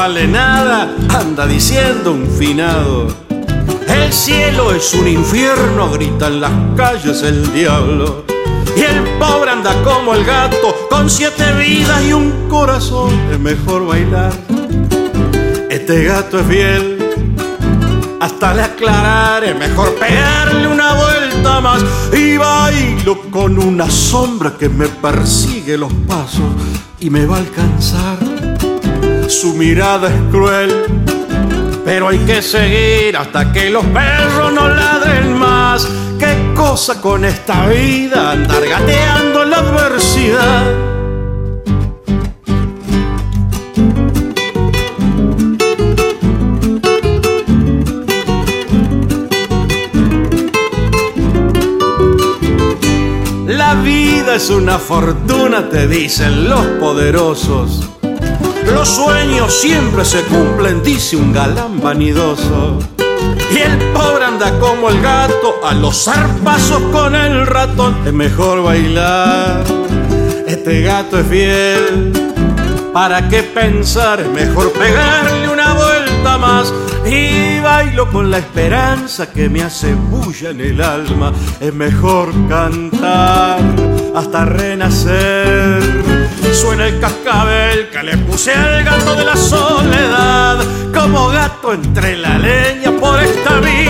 vale nada, anda diciendo un finado. El cielo es un infierno, grita en las calles el diablo. Y el pobre anda como el gato, con 7 vidas y un corazón. Es mejor bailar, este gato es fiel hasta el aclarar. Es mejor pegarle una vuelta más y bailo con una sombra que me persigue los pasos y me va a alcanzar. Su mirada es cruel, pero hay que seguir hasta que los perros no ladren más. Qué cosa con esta vida, andar gateando en la adversidad. La vida es una fortuna, te dicen los poderosos. Los sueños siempre se cumplen, dice un galán vanidoso. Y el pobre anda como el gato, a los zarpazos con el ratón. Es mejor bailar, este gato es fiel. ¿Para qué pensar? Es mejor pegarle una vuelta más. Y bailo con la esperanza que me hace bulla en el alma. Es mejor cantar hasta renacer. Suena el cascabel que le puse al gato de la soledad. Como gato entre la leña por esta vida